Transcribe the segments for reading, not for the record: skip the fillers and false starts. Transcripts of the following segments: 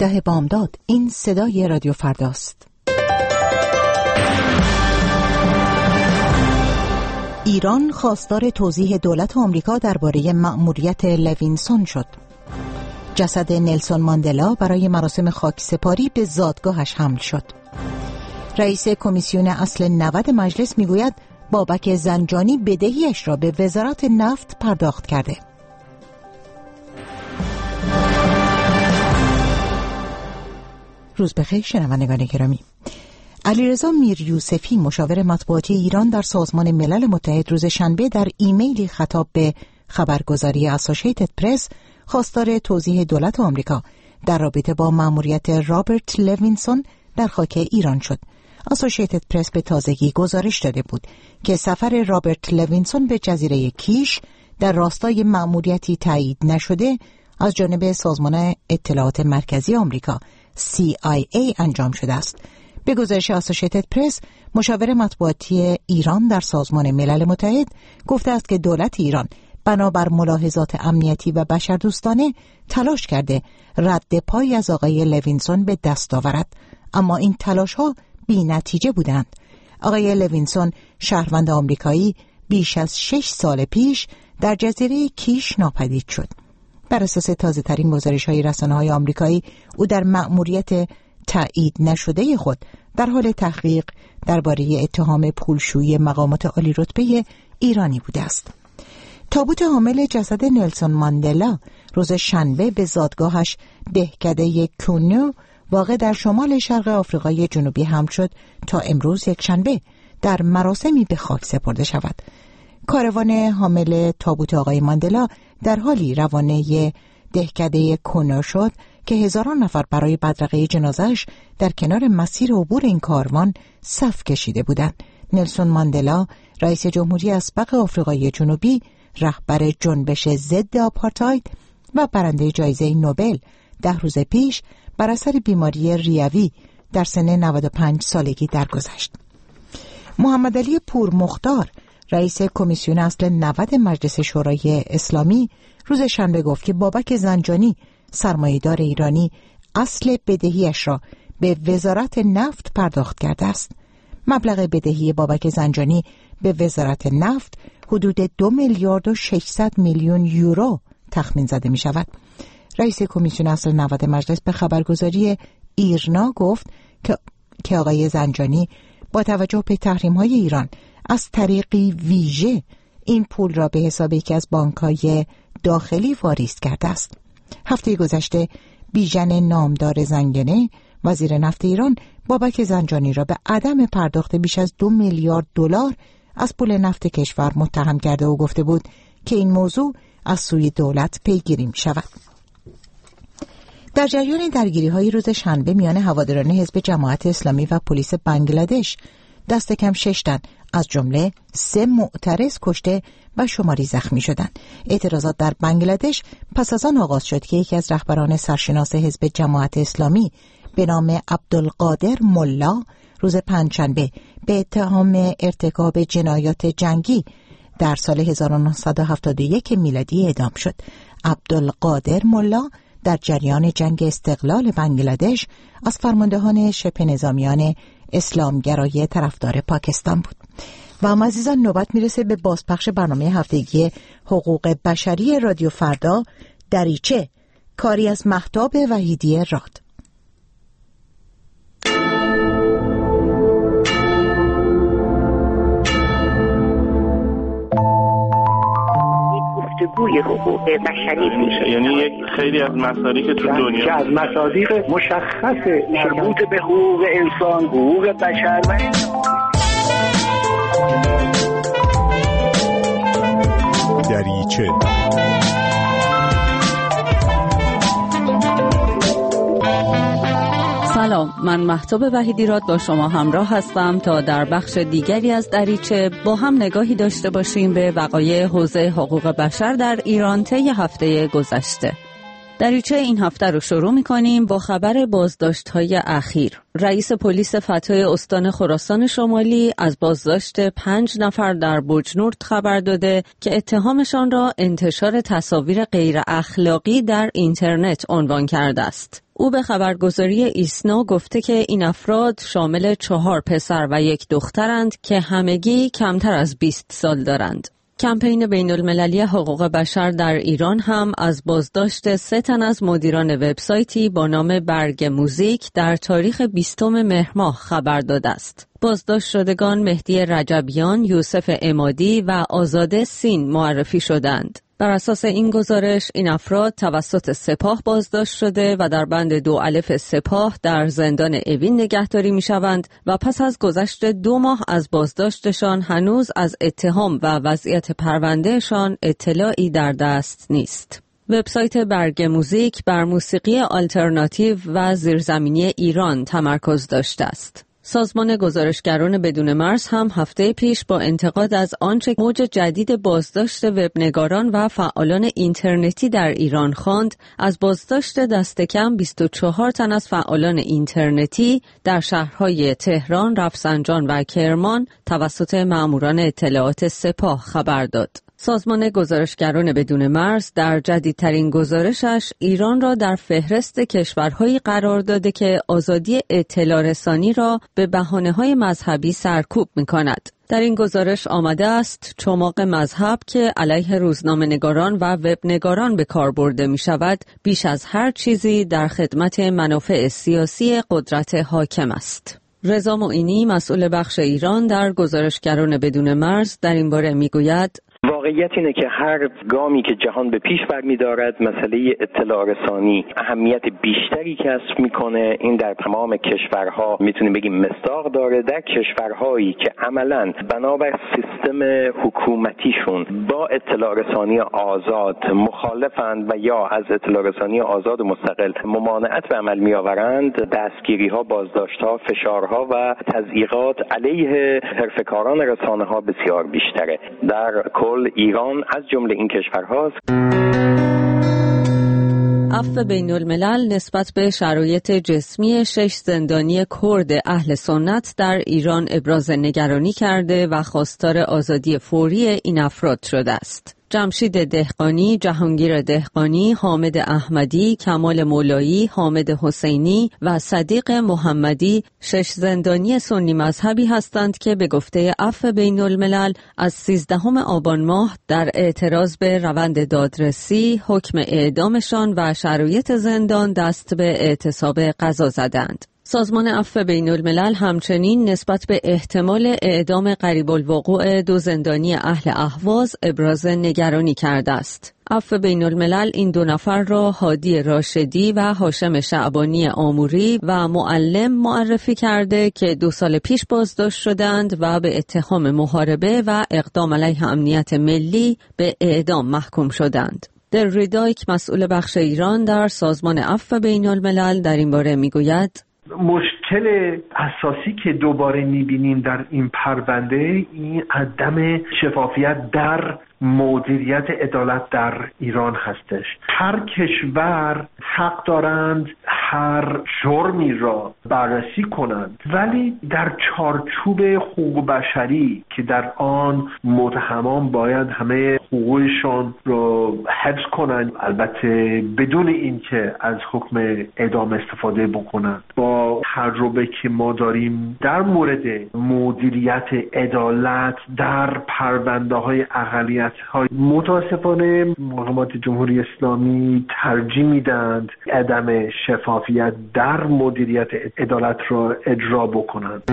17 بامداد. این صدای رادیو فرداست. ایران خواستار توضیح دولت آمریکا درباره مأموریت لوینسون شد. جسد نلسون ماندلا برای مراسم خاکسپاری به زادگاهش حمل شد. رئیس کمیسیون اصل 90 مجلس میگوید بابک زنجانی بدهیش را به وزارت نفت پرداخت کرده. روز بخیر شنوندگان گرامی. علیرضا میریوسفی مشاور مطبوعاتی ایران در سازمان ملل متحد روز شنبه در ایمیلی خطاب به خبرگزاری اسوسییتد پرس خواستار توضیح دولت آمریکا در رابطه با مأموریت رابرت لوینسون در خاک ایران شد. اسوسییتد پرس به تازگی گزارش داده بود که سفر رابرت لوینسون به جزیره کیش در راستای مأموریتی تایید نشده از جانب سازمان اطلاعات مرکزی آمریکا CIA انجام شده است. به گزارش اسوسییتد پرس، مشاور مطبوعاتی ایران در سازمان ملل متحد گفته است که دولت ایران بنابر ملاحظات امنیتی و بشردوستانه تلاش کرده رد پای از آقای لوینسون به دست آورد، اما این تلاش‌ها بی نتیجه بودند. آقای لوینسون شهروند آمریکایی بیش از 6 سال پیش در جزیره کیش ناپدید شد. بر اساس تازه‌ترین گزارش‌های رسانه‌های آمریکایی، او در مأموریت تایید نشده خود در حال تحقیق درباره اتهام پولشویی مقامات عالی رتبه ایرانی بوده است. تابوت حامل جسد نلسون ماندلا روز شنبه به زادگاهش دهکده کونو واقع در شمال شرق آفریقای جنوبی حمل شد تا امروز یک شنبه در مراسمی به خاک سپرده شود. کاروان حامل تابوت آقای ماندلا در حالی روانه دهکده کونو شد که هزاران نفر برای بدرقه جنازه‌اش در کنار مسیر عبور این کاروان صف کشیده بودند. نلسون ماندلا، رئیس جمهوری اسبق آفریقای جنوبی، رهبر جنبش ضد آپارتاید و برنده جایزه نوبل 10 روز پیش بر اثر بیماری ریوی در سن 95 سالگی درگذشت. محمد علی پورمختار، رئیس کمیسیون اصل 90 مجلس شورای اسلامی، روز شنبه گفت که بابک زنجانی، سرمایه‌دار ایرانی، اصل بدهیش را به وزارت نفت پرداخت کرده است. مبلغ بدهی بابک زنجانی به وزارت نفت حدود 2 میلیارد و 600 میلیون یورو تخمین زده می شود. رئیس کمیسیون اصل 90 مجلس به خبرگزاری ایرنا گفت که آقای زنجانی با توجه به تحریم‌های ایران از طریقی ویژه این پول را به حساب یکی از بانک‌های داخلی واریز کرده است. هفته گذشته بیژن نامدار زنگنه، وزیر نفت ایران، بابک زنجانی را به عدم پرداخت بیش از 2 میلیارد دلار از پول نفت کشور متهم کرده و گفته بود که این موضوع از سوی دولت پیگیری می شود. در جریان درگیری‌های روز شنبه میان هواداران حزب جماعت اسلامی و پلیس بنگلادش، دست کم 6 تن از جمله 3 معترض کشته و شماری زخمی شدند. اعتراضات در بنگلادش پس از آن آغاز شد که یکی از رهبران سرشناس حزب جماعت اسلامی به نام عبدالقادر ملا روز پنجشنبه به اتهام ارتکاب جنایات جنگی در سال 1971 میلادی اعدام شد. عبدالقادر ملا در جریان جنگ استقلال بنگلادش از فرماندهان شبه نظامیان اسلامگرای طرفدار پاکستان بود. و اما عزیزان، نوبت میرسه به بازپخش برنامه هفتگی حقوق بشری رادیو فردا، دریچه، کاری از مهتاب وحیدی راد. گفتگوی حقوق بشری میشه، یعنی یک خیلی از مصادیق که تو دنیا از مصادیق مشخص مربوط به حقوق انسان، حقوق بشر و دریچه. سلام، من مهتاب وحیدی راد با شما همراه هستم تا در بخش دیگری از دریچه با هم نگاهی داشته باشیم به وقایع حوزه حقوق بشر در ایران طی هفته گذشته. دریچه این هفته رو شروع می‌کنیم با خبر بازداشت‌های اخیر. رئیس پلیس فتای استان خراسان شمالی از بازداشت 5 نفر در بجنورد خبر داده که اتهامشان را انتشار تصاویر غیر اخلاقی در اینترنت عنوان کرده است. او به خبرگزاری ایسنا گفته که این افراد شامل 4 پسر و 1 دخترند که همگی کمتر از 20 سال دارند. کمپین بین‌المللی حقوق بشر در ایران هم از بازداشت 3 تن از مدیران وبسایتی با نام برگ موزیک در تاریخ 20 مهر ماه خبر داده است. بازداشت شدگان مهدی رجبیان، یوسف عمادی و آزاده سین معرفی شدند. بر اساس این گزارش این افراد توسط سپاه بازداشت شده و در بند 2 الف سپاه در زندان اوین نگهداری می شوند و پس از گذشت 2 ماه از بازداشتشان هنوز از اتهام و وضعیت پروندهشان اطلاعی در دست نیست. وبسایت برگ موزیک بر موسیقی آلترناتیو و زیرزمینی ایران تمرکز داشته است. سازمان گزارشگران بدون مرز هم هفته پیش با انتقاد از آنچه موج جدید بازداشت وبنگاران و فعالان اینترنتی در ایران خواند، از بازداشت دست کم 24 تن از فعالان اینترنتی در شهرهای تهران، رفسنجان و کرمان توسط ماموران اطلاعات سپاه خبر داد. سازمان گزارشگران بدون مرز در جدیدترین گزارشش ایران را در فهرست کشورهایی قرار داده که آزادی اطلاع رسانی را به بهانه‌های مذهبی سرکوب می‌کند. در این گزارش آمده است چماق مذهب که علیه روزنامه‌نگاران و وبنگاران به کار برده می‌شود بیش از هر چیزی در خدمت منافع سیاسی قدرت حاکم است. رضا معینی مسئول بخش ایران در گزارشگران بدون مرز در این باره می‌گوید: واقعیت اینه که هر گامی که جهان به پیش برمی‌دارد مسئله اطلاع رسانی اهمیت بیشتری کسب میکنه. این در تمام کشورها میتونیم بگیم مصداق داره. در کشورهایی که عملاً بنابر سیستم حکومتیشون با اطلاع رسانی آزاد مخالفند و یا از اطلاع رسانی آزاد و مستقل ممانعت به عمل میآورند، دستگیری‌ها، بازداشت‌ها، فشارها و تضییقات علیه حرفه‌کاران رسانه‌ها بسیار بیشتره. در کل ایران از جمله این کشورهاست. عفو بین‌الملل نسبت به شرایط جسمی 6 زندانی کرد اهل سنت در ایران ابراز نگرانی کرده و خواستار آزادی فوری این افراد شده است. جمشید دهقانی، جهانگیر دهقانی، حامد احمدی، کمال مولایی، حامد حسینی و صدیق محمدی 6 زندانی سنی مذهبی هستند که به گفته عفو بین‌الملل از 13 آبان ماه در اعتراض به روند دادرسی، حکم اعدامشان و شرایط زندان دست به اعتصاب قضا زدند. سازمان عفو بین‌الملل همچنین نسبت به احتمال اعدام قریب الوقوع 2 زندانی اهل اهواز ابراز نگرانی کرده است. عفو بین‌الملل این 2 نفر را هادی راشدی و هاشم شعبانی آموری و معلم معرفی کرده که 2 سال پیش بازداشت شدند و به اتهام محاربه و اقدام علیه امنیت ملی به اعدام محکوم شدند. در ریدایک مسئول بخش ایران در سازمان عفو بین‌الملل در این باره میگوید: مشکل اساسی که دوباره میبینیم در این پرونده این عدم شفافیت در مدیریت عدالت در ایران هستش. هر کشور حق دارند هر جرمی را بررسی کنند، ولی در چارچوب حقوق بشری که در آن متهمان باید همه حقوقشان رو حفظ کنند، البته بدون اینکه از حکم اعدام استفاده بکنند. با تجربه که ما داریم در مورد مدیریت عدالت در پرونده های اقلیت های، متاسفانه مقامات جمهوری اسلامی ترجیح میدند عدم شفافیت در مدیریت عدالت را اجرا بکنند.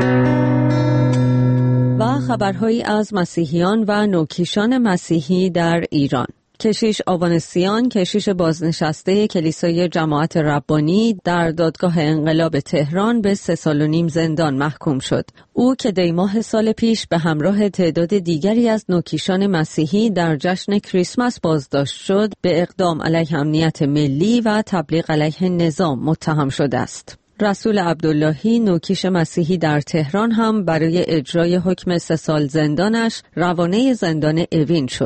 و خبرهایی از مسیحیان و نوکیشان مسیحی در ایران. کشیش آوانسیان، کشیش بازنشسته کلیسای جماعت ربانی، در دادگاه انقلاب تهران به 3 سال و نیم زندان محکوم شد. او که دی ماه سال پیش به همراه تعداد دیگری از نوکیشان مسیحی در جشن کریسمس بازداشت شد، به اقدام علیه امنیت ملی و تبلیغ علیه نظام متهم شده است. رسول عبداللهی، نوکیش مسیحی در تهران، هم برای اجرای حکم 3 سال زندانش روانه زندان اوین شد.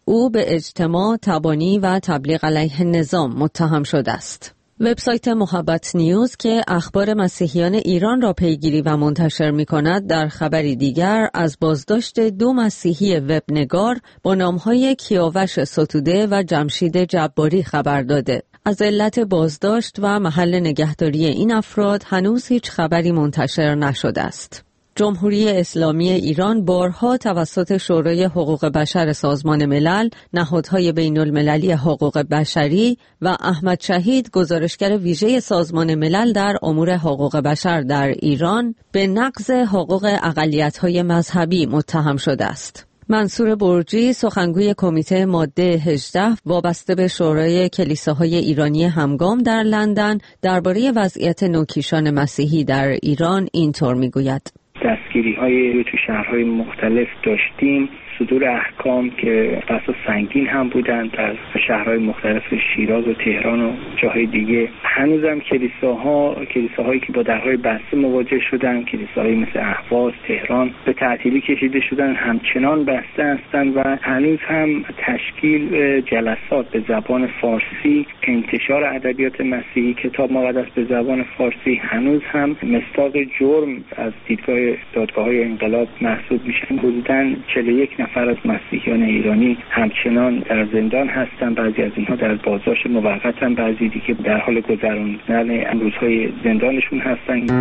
او به اجتماع، تبانی و تبلیغ علیه نظام متهم شده است. وبسایت محبت نیوز که اخبار مسیحیان ایران را پیگیری و منتشر می‌کند در خبری دیگر از بازداشت 2 مسیحی وبنگار با نام‌های کیاوش ستوده و جمشید جباری خبر داده. از علت بازداشت و محل نگهداری این افراد هنوز هیچ خبری منتشر نشده است. جمهوری اسلامی ایران بارها توسط شورای حقوق بشر سازمان ملل، نهادهای بین‌المللی حقوق بشری و احمد شهید گزارشگر ویژه سازمان ملل در امور حقوق بشر در ایران به نقض حقوق اقلیت‌های مذهبی متهم شده است. منصور برجی، سخنگوی کمیته ماده 18 وابسته به شورای کلیساهای ایرانی همگام در لندن درباره وضعیت نوکیشان مسیحی در ایران اینطور میگوید: دستگیری‌های تو شهرهای مختلف داشتیم، صدور احکام که بسا سنگین هم بودند در شهرهای مختلف شیراز و تهران و جاهای دیگه. هنوزم کلیساهایی که با درهای بسته مواجه شدن، کلیساهایی مثل اهواز، تهران به تعطیلی کشیده شدن، همچنان بسته هستند و هنوز هم تشکیل جلسات به زبان فارسی، انتشار ادبیات مسیحی، کتاب مقدس به زبان فارسی هنوز هم مصداق جرم از دیدگاه دادگاه‌های انقلاب محسوب میشن. حدوداً 41 نفر از مسیحیان ایرانی همچنان در زندان هستند. بعضی از اینها در بازداشت موقت هم، بعضی دیگه در حال گذراندن روزهای زندانشون هستند.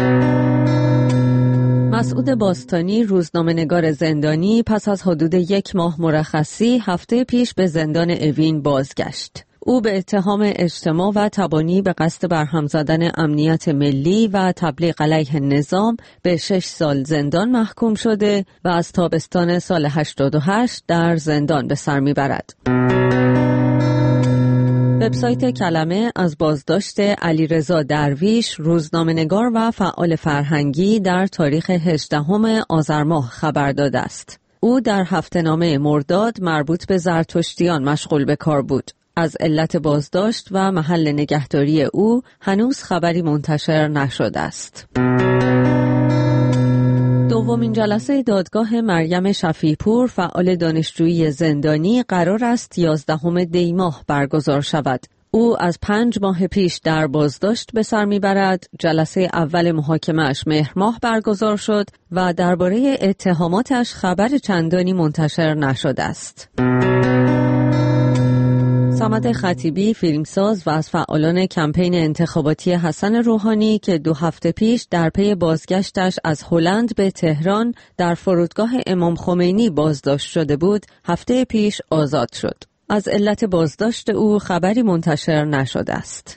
مسعود باستانی، روزنامه‌نگار زندانی، پس از حدود 1 ماه مرخصی هفته پیش به زندان اوین بازگشت. او به اتهام اجتماع و تبانی به قصد برهم زدن امنیت ملی و تبلیغ علیه نظام به 6 سال زندان محکوم شده و از تابستان سال 88 در زندان به سر میبرد. وبسایت کلمه از بازداشت علیرضا درویش، روزنامه‌نگار و فعال فرهنگی، در تاریخ 18 آذر ماه خبر داده است. او در هفته‌نامه مرداد مربوط به زرتشتیان مشغول به کار بود. از علت بازداشت و محل نگهداری او هنوز خبری منتشر نشده است. دومین جلسه دادگاه مریم شفیع‌پور، فعال دانشجویی زندانی، قرار است 11 دی ماه برگزار شود. او از 5 ماه پیش در بازداشت به سر میبرد. جلسه اول محاکمه‌اش مهر ماه برگزار شد و درباره اتهاماتش خبر چندانی منتشر نشده است. صمد خطیبی، فیلمساز و از فعالان کمپین انتخاباتی حسن روحانی که 2 هفته پیش در پی بازگشتش از هلند به تهران در فرودگاه امام خمینی بازداشت شده بود، هفته پیش آزاد شد. از علت بازداشت او خبری منتشر نشده است.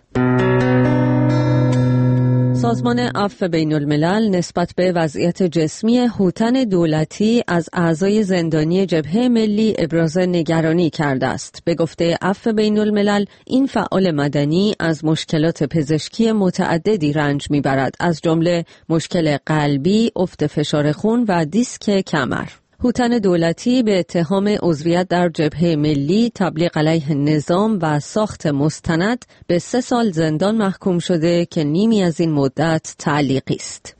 سازمان عفو بین الملل نسبت به وضعیت جسمی هوتن دولتی از اعضای زندانی جبهه ملی ابراز نگرانی کرده است. به گفته عفو بین الملل، این فعال مدنی از مشکلات پزشکی متعددی رنج میبرد، از جمله مشکل قلبی، افت فشار خون و دیسک کمر. هوتن دولتی به اتهام عضویت در جبهه ملی، تبلیغ علیه نظام و ساخت مستند به 3 سال زندان محکوم شده که نیمی از این مدت تعلیقی است.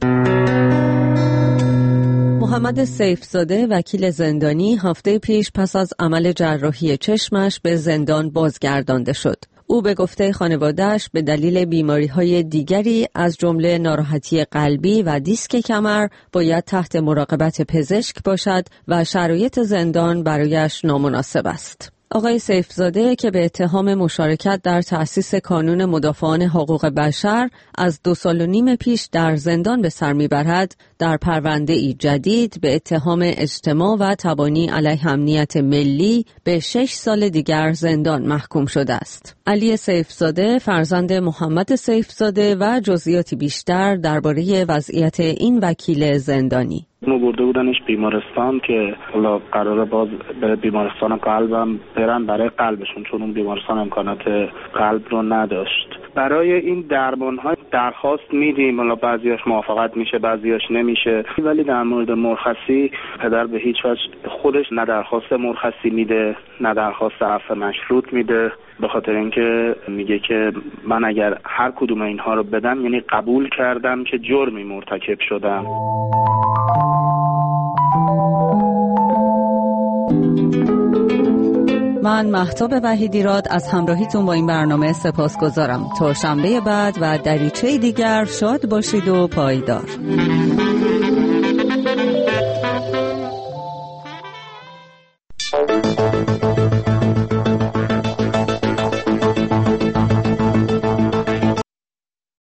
محمد سیفزاده، وکیل زندانی، هفته پیش پس از عمل جراحی چشمش به زندان بازگردانده شد. او به گفته خانواده‌اش به دلیل بیماری‌های دیگری از جمله ناراحتی قلبی و دیسک کمر باید تحت مراقبت پزشک باشد و شرایط زندان برایش نامناسب است. آقای سیفزاده که به اتهام مشارکت در تأسیس کانون مدافعان حقوق بشر از 2.5 سال پیش در زندان به سر میبرد، در پرونده‌ای جدید به اتهام اجتماع و تبانی علیه امنیت ملی به 6 سال دیگر زندان محکوم شده است. علی سیفزاده، فرزند محمد سیفزاده، و جزئیاتی بیشتر درباره وضعیت این وکیل زندانی. اونو برده بودنش بیمارستان که حالا قراره باز به بیمارستان قلبم برن برای قلبشون، چون اون بیمارستان امکانات قلب رو نداشت. برای این درمان‌های درخواست میدیم، حالا بعضیاش موافقت میشه، بعضیاش نمیشه، ولی در مورد مرخصی پدر به هیچ وجه خودش نه درخواست مرخصی میده نه درخواست عفو مشروط میده، به خاطر اینکه میگه که من اگر هر کدوم اینها رو بدم یعنی قبول کردم که جرمی مرتکب شدم. من مهتاب وحیدیراد از همراهیتون با این برنامه سپاسگزارم. تا شنبه بعد و دریچه دیگر شاد باشید و پایدار.